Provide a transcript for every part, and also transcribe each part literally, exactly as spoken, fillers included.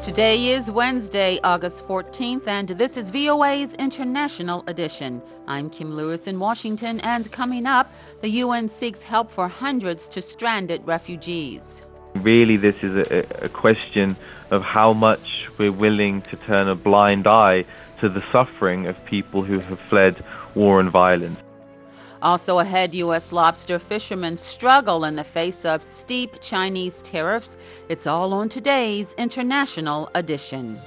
Today is Wednesday, August fourteenth, and this is V O A's International Edition. I'm Kim Lewis in Washington, and coming up, the U N seeks help for hundreds to stranded refugees. Really, this is a, a question of how much we're willing to turn a blind eye to the suffering of people who have fled war and violence. Also ahead, U S lobster fishermen struggle in the face of steep Chinese tariffs. It's all on today's International Edition.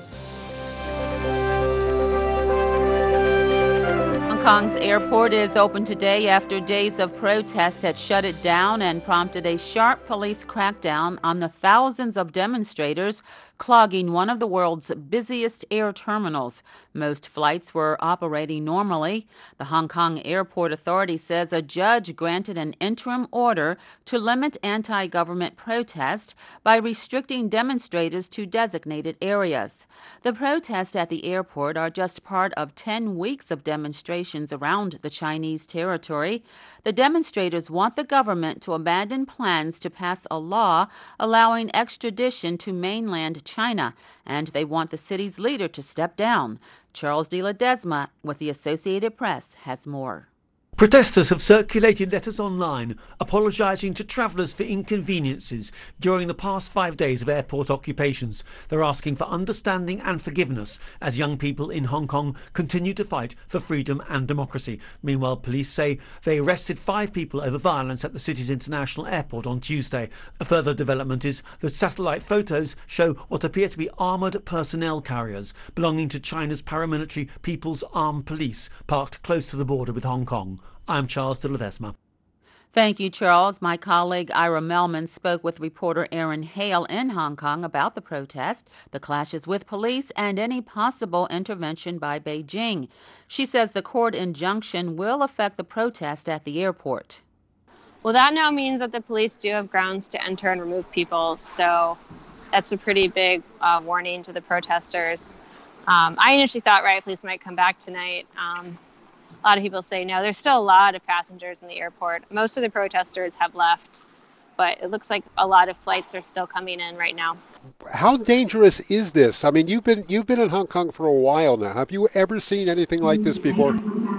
Hong Kong's airport is open today after days of protest had shut it down and prompted a sharp police crackdown on the thousands of demonstrators clogging one of the world's busiest air terminals. Most flights were operating normally. The Hong Kong Airport Authority says a judge granted an interim order to limit anti-government protest by restricting demonstrators to designated areas. The protests at the airport are just part of ten weeks of demonstrations around the Chinese territory. The demonstrators want the government to abandon plans to pass a law allowing extradition to mainland China, and they want the city's leader to step down. Charles de Ledesma with the Associated Press has more. Protesters have circulated letters online apologising to travellers for inconveniences during the past five days of airport occupations. They're asking for understanding and forgiveness as young people in Hong Kong continue to fight for freedom and democracy. Meanwhile, police say they arrested five people over violence at the city's international airport on Tuesday. A further development is that satellite photos show what appear to be armoured personnel carriers belonging to China's paramilitary People's Armed Police parked close to the border with Hong Kong. I'm Charles de Ledesma. Thank you, Charles. My colleague Ira Melman spoke with reporter Aaron Hale in Hong Kong about the protest, the clashes with police, and any possible intervention by Beijing. She says the court injunction will affect the protest at the airport. Well, that now means that the police do have grounds to enter and remove people, so that's a pretty big uh, warning to the protesters. Um, I initially thought riot police might come back tonight. Um, A lot of people say no. There's still a lot of passengers in the airport. Most of the protesters have left, but it looks like a lot of flights are still coming in right now. How dangerous is this? I mean, you've been you've been in Hong Kong for a while now. Have you ever seen anything like this before?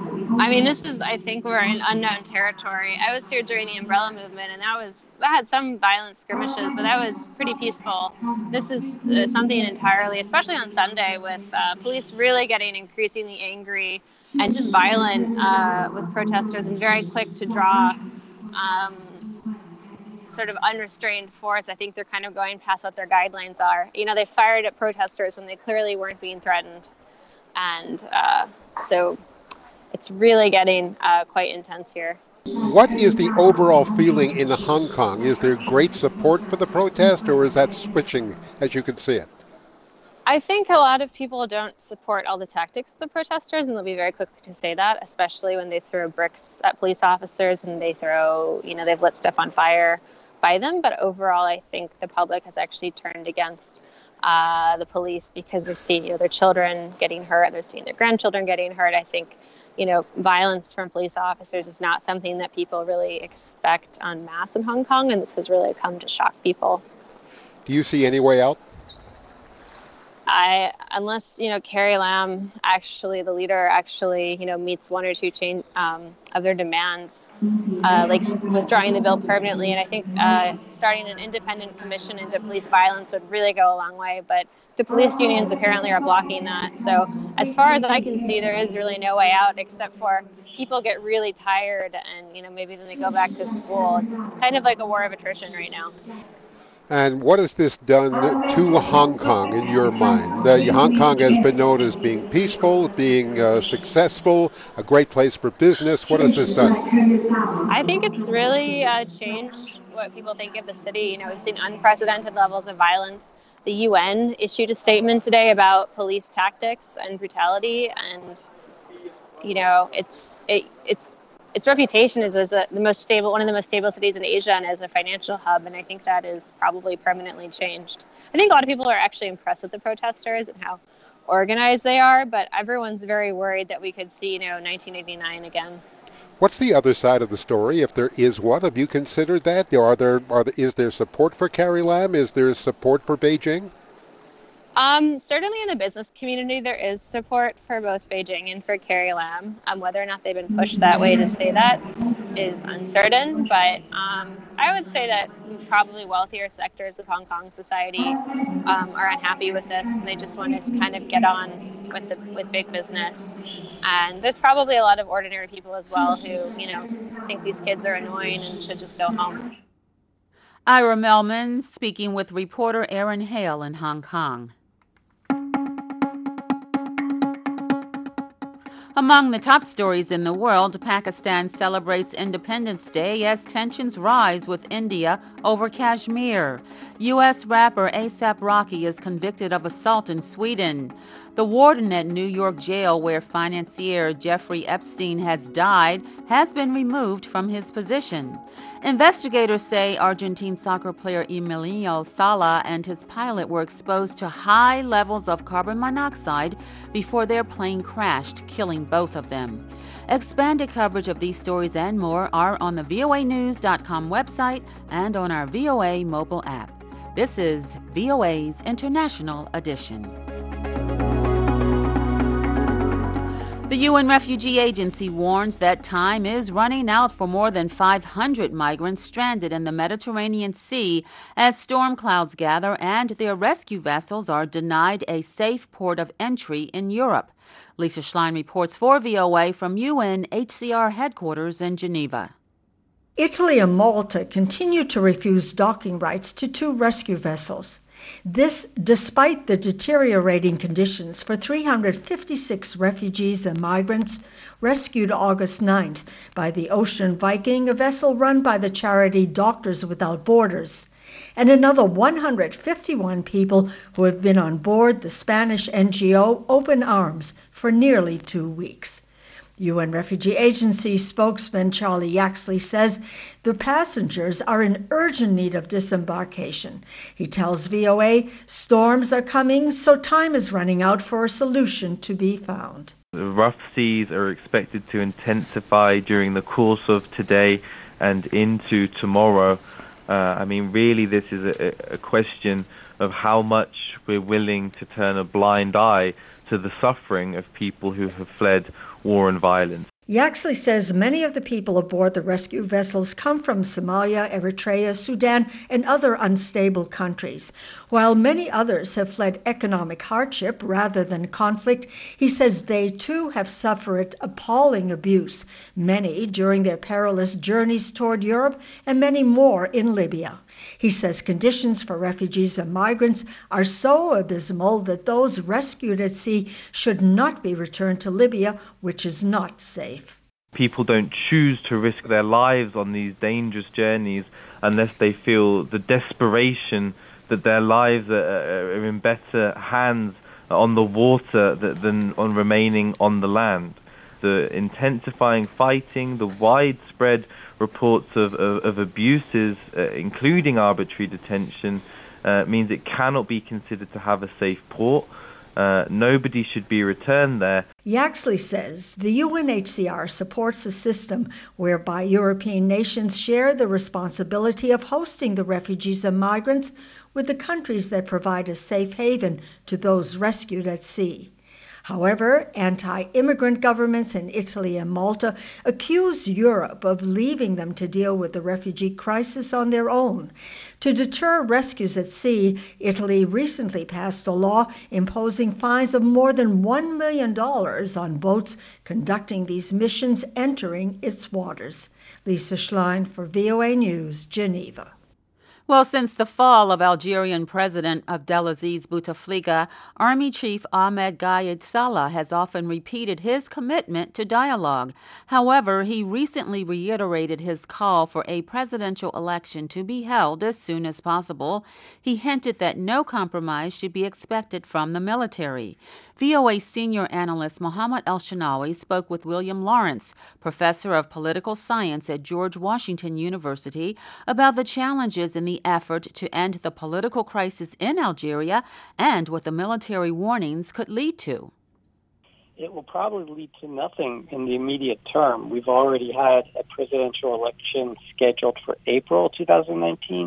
I mean, this is, I think we're in unknown territory. I was here during the umbrella movement, and that was that had some violent skirmishes, but that was pretty peaceful. This is uh, something entirely, especially on Sunday, with uh, police really getting increasingly angry and just violent uh, with protesters and very quick to draw um, sort of unrestrained force. I think they're kind of going past what their guidelines are. You know, they fired at protesters when they clearly weren't being threatened. And uh, so it's really getting uh, quite intense here. What is the overall feeling in Hong Kong? Is there great support for the protest, or is that switching as you can see it? I think a lot of people don't support all the tactics of the protesters, and they'll be very quick to say that, especially when they throw bricks at police officers and they throw, you know, they've lit stuff on fire by them. But overall, I think the public has actually turned against uh, the police because they've seen, you know, their children getting hurt, they're seeing their grandchildren getting hurt. I think, you know, violence from police officers is not something that people really expect en masse in Hong Kong, and this has really come to shock people. Do you see any way out? I, unless, you know, Carrie Lam, actually, the leader, actually, you know, meets one or two change, um, of their demands, uh, like withdrawing the bill permanently. And I think uh, starting an independent commission into police violence would really go a long way. But the police unions apparently are blocking that. So as far as I can see, there is really no way out except for people get really tired and, you know, maybe then they go back to school. It's, it's kind of like a war of attrition right now. And what has this done to Hong Kong in your mind? Uh, Hong Kong has been known as being peaceful, being uh, successful, a great place for business. What has this done? I think it's really uh, changed what people think of the city. You know, we've seen unprecedented levels of violence. The U N issued a statement today about police tactics and brutality, and you know, it's it, it's. Its reputation is as a, the most stable, one of the most stable cities in Asia, and as a financial hub, and I think that is probably permanently changed. I think a lot of people are actually impressed with the protesters and how organized they are, but everyone's very worried that we could see, you know, nineteen eighty-nine again. What's the other side of the story, if there is one? Have you considered that? Are there, are there, is there support for Carrie Lam? Is there support for Beijing? Um, certainly in the business community, there is support for both Beijing and for Carrie Lam. Um, whether or not they've been pushed that way to say that is uncertain, but um, I would say that probably wealthier sectors of Hong Kong society um, are unhappy with this. They just want to kind of get on with the with big business. And there's probably a lot of ordinary people as well who, you know, think these kids are annoying and should just go home. Ira Melman speaking with reporter Erin Hale in Hong Kong. Among the top stories in the world, Pakistan celebrates Independence Day as tensions rise with India over Kashmir. U S rapper A$AP Rocky is convicted of assault in Sweden. The warden at New York jail, where financier Jeffrey Epstein has died, has been removed from his position. Investigators say Argentine soccer player Emiliano Sala and his pilot were exposed to high levels of carbon monoxide before their plane crashed, killing both of them. Expanded coverage of these stories and more are on the V O A news dot com website and on our V O A mobile app. This is V O A's International Edition. The U N Refugee Agency warns that time is running out for more than five hundred migrants stranded in the Mediterranean Sea as storm clouds gather and their rescue vessels are denied a safe port of entry in Europe. Lisa Schlein reports for V O A from U N H C R headquarters in Geneva. Italy and Malta continue to refuse docking rights to two rescue vessels. This despite the deteriorating conditions for three hundred fifty-six refugees and migrants rescued August ninth by the Ocean Viking, a vessel run by the charity Doctors Without Borders, and another one hundred fifty-one people who have been on board the Spanish N G O Open Arms for nearly two weeks. U N Refugee Agency spokesman Charlie Yaxley says the passengers are in urgent need of disembarkation. He tells V O A storms are coming, so time is running out for a solution to be found. The rough seas are expected to intensify during the course of today and into tomorrow. Uh, I mean, really, this is a, a question of how much we're willing to turn a blind eye to the suffering of people who have fled war and violence. Yaxley says many of the people aboard the rescue vessels come from Somalia, Eritrea, Sudan, and other unstable countries. While many others have fled economic hardship rather than conflict, he says they too have suffered appalling abuse, many during their perilous journeys toward Europe and many more in Libya. He says conditions for refugees and migrants are so abysmal that those rescued at sea should not be returned to Libya, which is not safe. People don't choose to risk their lives on these dangerous journeys unless they feel the desperation that their lives are, are in better hands on the water than on remaining on the land. The intensifying fighting, the widespread reports of, of, of abuses, uh, including arbitrary detention, uh, means it cannot be considered to have a safe port. Uh, nobody should be returned there. Yaxley says the U N H C R supports a system whereby European nations share the responsibility of hosting the refugees and migrants with the countries that provide a safe haven to those rescued at sea. However, anti-immigrant governments in Italy and Malta accuse Europe of leaving them to deal with the refugee crisis on their own. To deter rescues at sea, Italy recently passed a law imposing fines of more than one million dollars on boats conducting these missions entering its waters. Lisa Schlein for V O A News, Geneva. Well, since the fall of Algerian President Abdelaziz Bouteflika, Army Chief Ahmed Ghaid Salah has often repeated his commitment to dialogue. However, he recently reiterated his call for a presidential election to be held as soon as possible. He hinted that no compromise should be expected from the military. V O A senior analyst Mohammed El-Shinawi spoke with William Lawrence, professor of political science at George Washington University, about the challenges in the effort to end the political crisis in Algeria and what the military warnings could lead to. It will probably lead to nothing in the immediate term. We've already had a presidential election scheduled for April two thousand nineteen.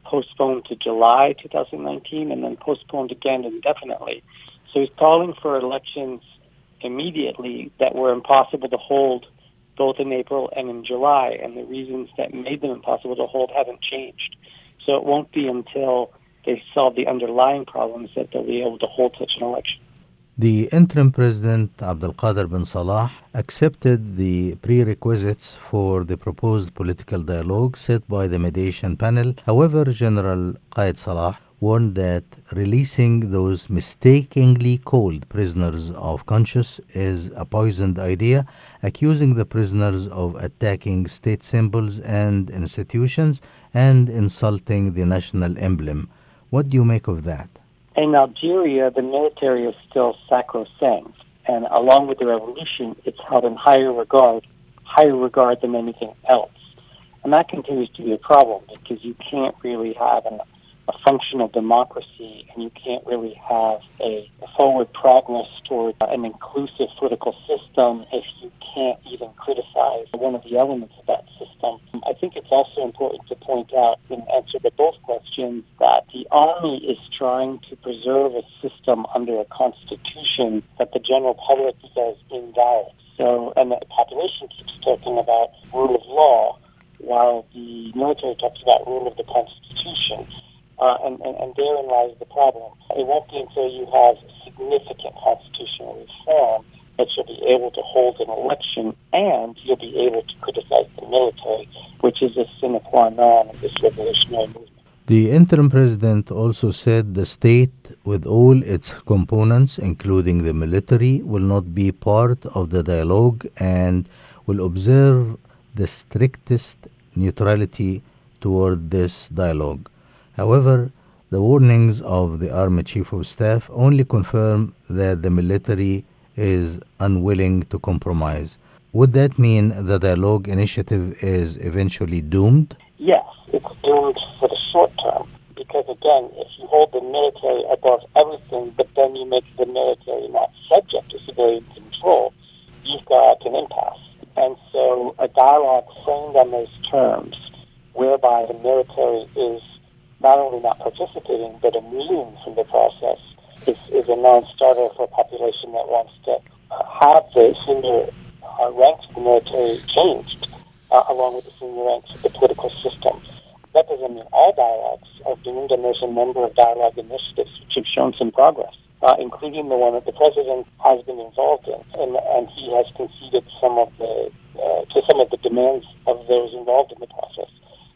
postponed to July twenty nineteen and then postponed again indefinitely. So he's calling for elections immediately that were impossible to hold both in April and in July, and the reasons that made them impossible to hold haven't changed. So it won't be until they solve the underlying problems that they'll be able to hold such an election. The interim president, Abdelkader bin Salah, accepted the prerequisites for the proposed political dialogue set by the mediation panel. However, General Qaid Salah warned that releasing those mistakenly called prisoners of conscience is a poisoned idea, accusing the prisoners of attacking state symbols and institutions and insulting the national emblem. What do you make of that? In Algeria, the military is still sacrosanct, and along with the revolution, it's held in higher regard, higher regard than anything else. And that continues to be a problem because you can't really have an, a functional democracy, and you can't really have a, a forward progress toward an inclusive political system if you can't even criticize one of the elements of that system. I think it's also important to point out, in answer to both questions, that the army is trying to preserve a system under a constitution that the general public says invalid. So, and the population keeps talking about rule of law, while the military talks about rule of the constitution. Uh, and, and, and therein lies the problem. It won't be until you have significant constitutional reform that you'll be able to hold an election, and you'll be able to criticize the military, which is a sine qua non of this revolutionary movement. The interim president also said the state, with all its components, including the military, will not be part of the dialogue and will observe the strictest neutrality toward this dialogue. However, the warnings of the Army Chief of Staff only confirm that the military is unwilling to compromise. Would that mean the dialogue initiative is eventually doomed? Yes, it's doomed for the short term. Because again, if you hold the military above everything, but then you make the military not subject to civilian control, you've got an impasse. And so a dialogue framed on those terms, whereby the military is not only not participating, but immune from the process, is, is a non-starter for a population that wants to uh, have the senior uh, ranks of the military changed, uh, along with the senior ranks of the political system. That doesn't mean all dialogues are doomed, and there's a number of dialogue initiatives which have shown some progress, uh, including the one that the president has been involved in, and, and he has conceded some of the uh, to some of the demands of those involved in the process.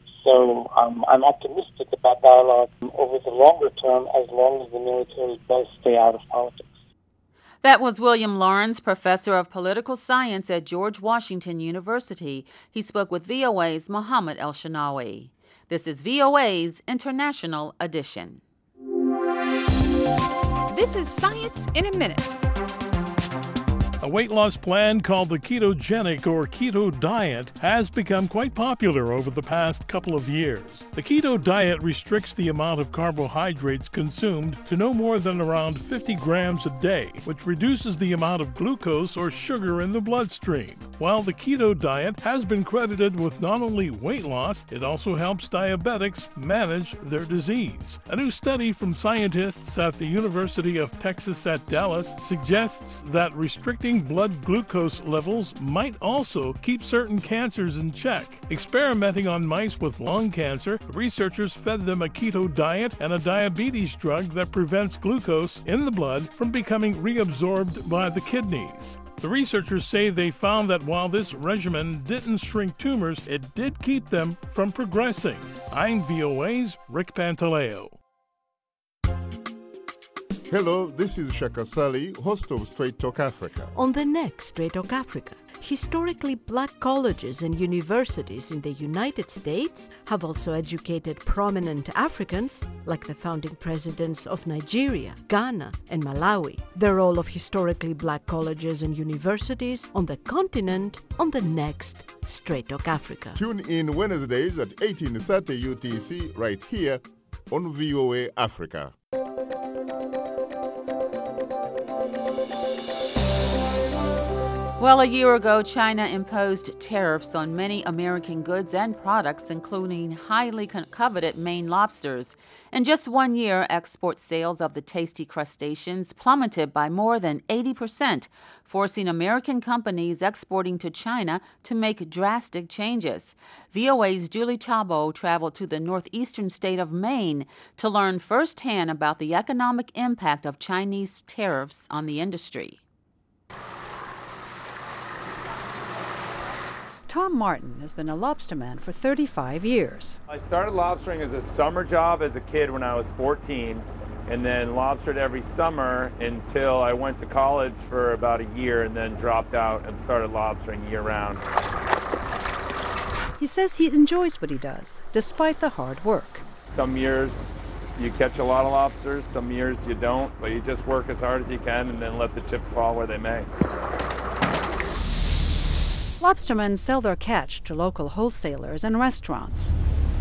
So um, I'm optimistic about dialogue over the longer term, as long as the military does stay out of politics. That was William Lawrence, professor of political science at George Washington University. He spoke with V O A's Mohammed El-Shanawi. This is V O A's International Edition. This is Science in a Minute. A weight loss plan called the ketogenic or keto diet has become quite popular over the past couple of years. The keto diet restricts the amount of carbohydrates consumed to no more than around fifty grams a day, which reduces the amount of glucose or sugar in the bloodstream. While the keto diet has been credited with not only weight loss, it also helps diabetics manage their disease. A new study from scientists at the University of Texas at Dallas suggests that restricting blood glucose levels might also keep certain cancers in check. Experimenting on mice with lung cancer, researchers fed them a keto diet and a diabetes drug that prevents glucose in the blood from becoming reabsorbed by the kidneys. The researchers say they found that while this regimen didn't shrink tumors, it did keep them from progressing. I'm V O A's Rick Pantaleo. Hello, this is Shaka Sali, host of Straight Talk Africa. On the next Straight Talk Africa, historically black colleges and universities in the United States have also educated prominent Africans, like the founding presidents of Nigeria, Ghana, and Malawi. The role of historically black colleges and universities on the continent on the next Straight Talk Africa. Tune in Wednesdays at eighteen thirty U T C right here on V O A Africa. Well, a year ago, China imposed tariffs on many American goods and products, including highly co- coveted Maine lobsters. In just one year, export sales of the tasty crustaceans plummeted by more than eighty percent, forcing American companies exporting to China to make drastic changes. V O A's Julie Chabo traveled to the northeastern state of Maine to learn firsthand about the economic impact of Chinese tariffs on the industry. Tom Martin has been a lobsterman for thirty-five years. I started lobstering as a summer job as a kid when I was fourteen, and then lobstered every summer until I went to college for about a year and then dropped out and started lobstering year-round. He says he enjoys what he does, despite the hard work. Some years you catch a lot of lobsters, some years you don't, but you just work as hard as you can and then let the chips fall where they may. Lobstermen sell their catch to local wholesalers and restaurants,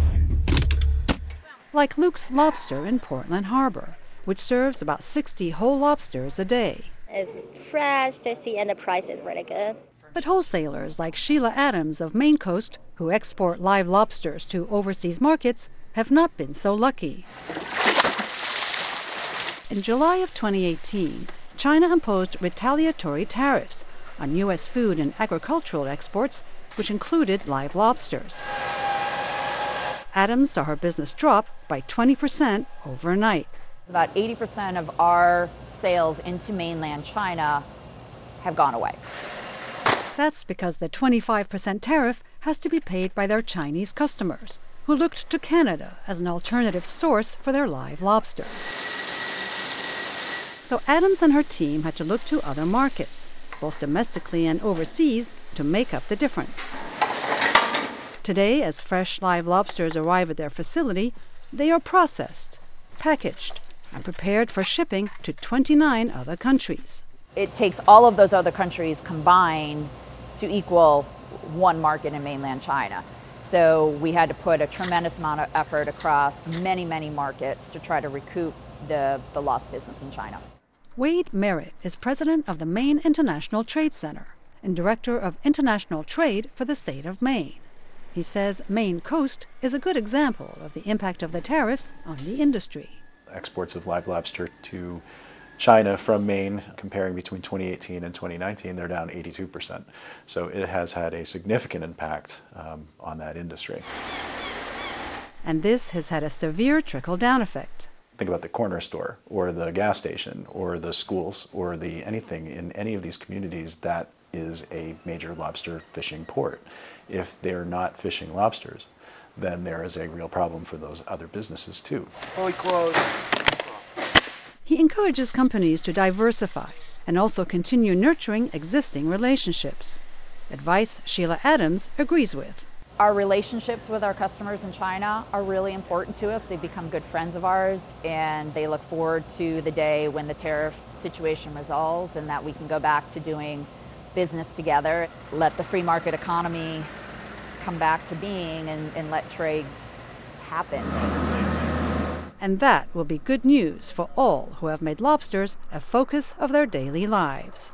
like Luke's Lobster in Portland Harbor, which serves about sixty whole lobsters a day. It's fresh, tasty, and the price is really good. But wholesalers like Sheila Adams of Maine Coast, who export live lobsters to overseas markets, have not been so lucky. In July of twenty eighteen, China imposed retaliatory tariffs on U S food and agricultural exports, which included live lobsters. Adams saw her business drop by twenty percent overnight. About eighty percent of our sales into mainland China have gone away. That's because the twenty-five percent tariff has to be paid by their Chinese customers, who looked to Canada as an alternative source for their live lobsters. So Adams and her team had to look to other markets, both domestically and overseas, to make up the difference. Today, as fresh live lobsters arrive at their facility, they are processed, packaged, and prepared for shipping to twenty-nine other countries. It takes all of those other countries combined to equal one market in mainland China. So we had to put a tremendous amount of effort across many, many markets to try to recoup the, the lost business in China. Wade Merritt is president of the Maine International Trade Center and director of international trade for the state of Maine. He says Maine Coast is a good example of the impact of the tariffs on the industry. Exports of live lobster to China from Maine, comparing between twenty eighteen and twenty nineteen, they're down eighty-two percent. So it has had a significant impact um, on that industry. And this has had a severe trickle-down effect. Think about the corner store or the gas station or the schools or the anything in any of these communities that is a major lobster fishing port. If they're not fishing lobsters, then there is a real problem for those other businesses too. Fully closed. He encourages companies to diversify and also continue nurturing existing relationships. Advice Sheila Adams agrees with. Our relationships with our customers in China are really important to us. They've become good friends of ours, and they look forward to the day when the tariff situation resolves and that we can go back to doing business together, let the free market economy come back to being, and, and let trade happen. And that will be good news for all who have made lobsters a focus of their daily lives.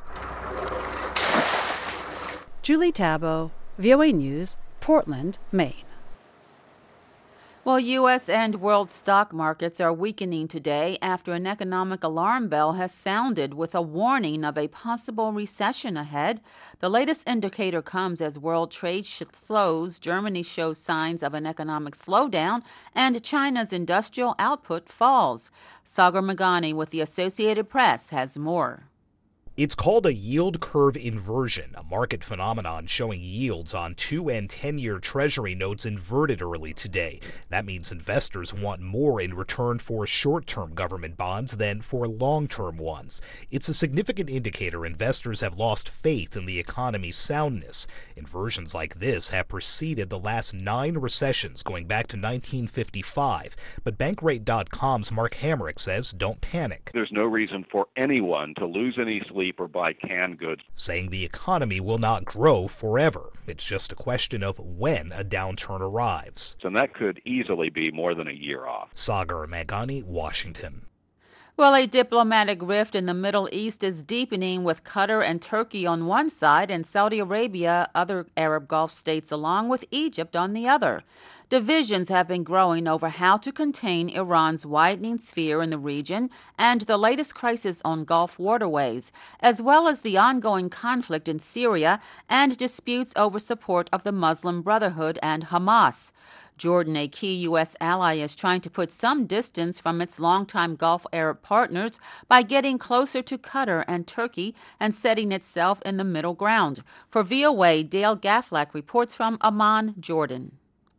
Julie Tabo, V O A News, Portland, Maine. Well, U S and world stock markets are weakening today after an economic alarm bell has sounded with a warning of a possible recession ahead. The latest indicator comes as world trade sh- slows, Germany shows signs of an economic slowdown, and China's industrial output falls. Sagar Meghani with the Associated Press has more. It's called a yield curve inversion, a market phenomenon showing yields on two and ten-year Treasury notes inverted early today. That means investors want more in return for short-term government bonds than for long-term ones. It's a significant indicator investors have lost faith in the economy's soundness. Inversions like this have preceded the last nine recessions going back to nineteen fifty-five. But Bankrate dot com's Mark Hamrick says don't panic. There's no reason for anyone to lose any sleep or buy canned goods. Saying the economy will not grow forever. It's just a question of when a downturn arrives. And that could easily be more than a year off. Sagar Meghani, Washington. Well, a diplomatic rift in the Middle East is deepening with Qatar and Turkey on one side and Saudi Arabia, other Arab Gulf states, along with Egypt on the other. Divisions have been growing over how to contain Iran's widening sphere in the region and the latest crisis on Gulf waterways, as well as the ongoing conflict in Syria and disputes over support of the Muslim Brotherhood and Hamas. Jordan, a key U S ally, is trying to put some distance from its longtime Gulf Arab partners by getting closer to Qatar and Turkey and setting itself in the middle ground. For V O A, Dale Gaflak reports from Amman, Jordan.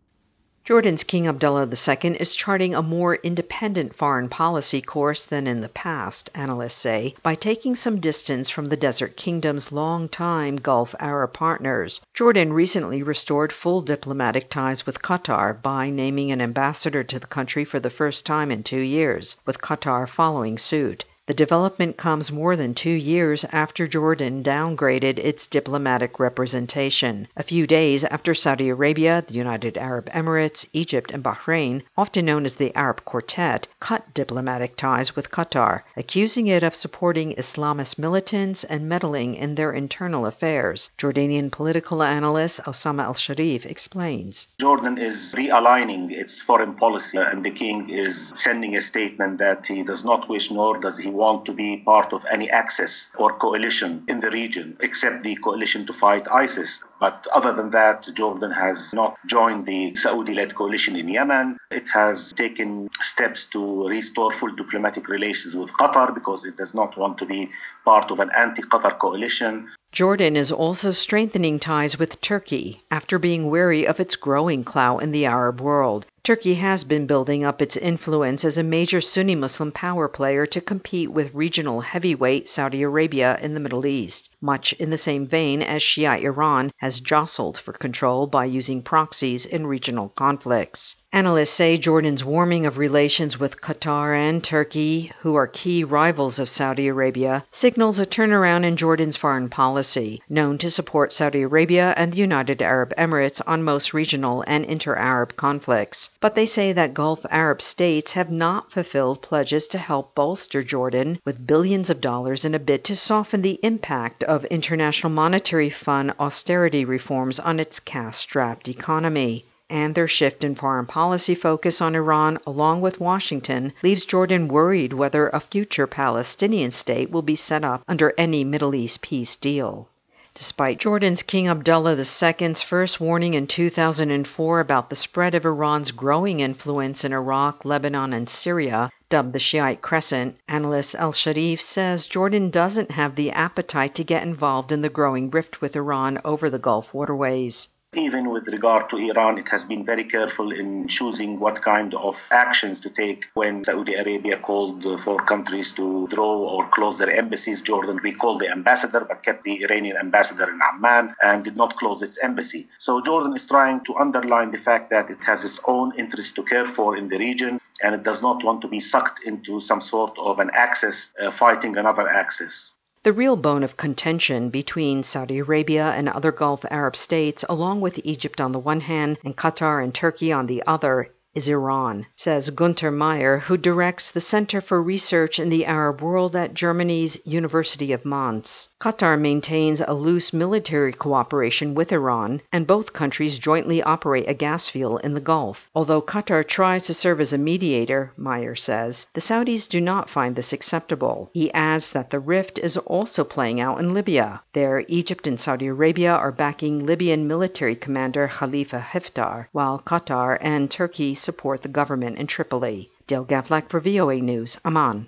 Jordan's King Abdullah the Second is charting a more independent foreign policy course than in the past, analysts say, by taking some distance from the Desert Kingdom's long-time Gulf Arab partners. Jordan recently restored full diplomatic ties with Qatar by naming an ambassador to the country for the first time in two years, with Qatar following suit. The development comes more than two years after Jordan downgraded its diplomatic representation, a few days after Saudi Arabia, the United Arab Emirates, Egypt, and Bahrain, often known as the Arab Quartet, cut diplomatic ties with Qatar, accusing it of supporting Islamist militants and meddling in their internal affairs. Jordanian political analyst Osama Al-Sharif explains. Jordan is realigning its foreign policy, and the king is sending a statement that he does not wish nor does he want to be part of any axis or coalition in the region, except the coalition to fight ISIS. But other than that, Jordan has not joined the Saudi-led coalition in Yemen. It has taken steps to restore full diplomatic relations with Qatar because it does not want to be part of an anti-Qatar coalition. Jordan is also strengthening ties with Turkey after being wary of its growing clout in the Arab world. Turkey has been building up its influence as a major Sunni Muslim power player to compete with regional heavyweight Saudi Arabia in the Middle East, much in the same vein as Shia Iran has jostled for control by using proxies in regional conflicts. Analysts say Jordan's warming of relations with Qatar and Turkey, who are key rivals of Saudi Arabia, signals a turnaround in Jordan's foreign policy, known to support Saudi Arabia and the United Arab Emirates on most regional and inter-Arab conflicts. But they say that Gulf Arab states have not fulfilled pledges to help bolster Jordan with billions of dollars in a bid to soften the impact of International Monetary Fund austerity reforms on its cash-strapped economy. And their shift in foreign policy focus on Iran, along with Washington, leaves Jordan worried whether a future Palestinian state will be set up under any Middle East peace deal. Despite Jordan's King Abdullah the Second's first warning in two thousand four about the spread of Iran's growing influence in Iraq, Lebanon, and Syria, dubbed the Shiite Crescent, analyst Al-Sharif says Jordan doesn't have the appetite to get involved in the growing rift with Iran over the Gulf waterways. Even with regard to Iran, it has been very careful in choosing what kind of actions to take. When Saudi Arabia called for countries to withdraw or close their embassies, Jordan recalled the ambassador but kept the Iranian ambassador in Amman and did not close its embassy. So Jordan is trying to underline the fact that it has its own interests to care for in the region and it does not want to be sucked into some sort of an axis uh, fighting another axis. The real bone of contention between Saudi Arabia and other Gulf Arab states, along with Egypt on the one hand and Qatar and Turkey on the other, is Iran, says Gunter Meyer, who directs the Center for Research in the Arab World at Germany's University of Mainz. Qatar maintains a loose military cooperation with Iran, and both countries jointly operate a gas field in the Gulf. Although Qatar tries to serve as a mediator, Meyer says, the Saudis do not find this acceptable. He adds that the rift is also playing out in Libya. There, Egypt and Saudi Arabia are backing Libyan military commander Khalifa Haftar, while Qatar and Turkey support the government in Tripoli. Dale Gavlak for V O A News, Amman.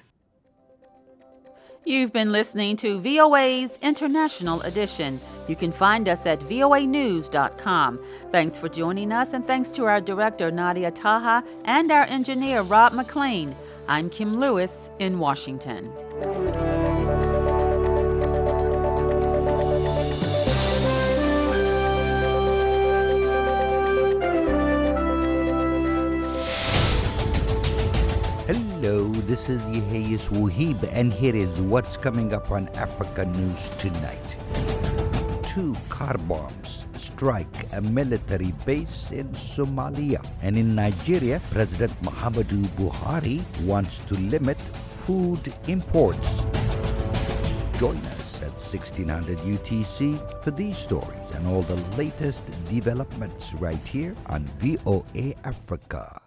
You've been listening to V O A's International Edition. You can find us at V O A news dot com. Thanks for joining us, and thanks to our director, Nadia Taha, and our engineer, Rob McLean. I'm Kim Lewis in Washington. Hello, this is Yehayis Wahib, and here is what's coming up on Africa News Tonight. Two car bombs strike a military base in Somalia. And in Nigeria, President Muhammadu Buhari wants to limit food imports. Join us at sixteen hundred U T C for these stories and all the latest developments right here on V O A Africa.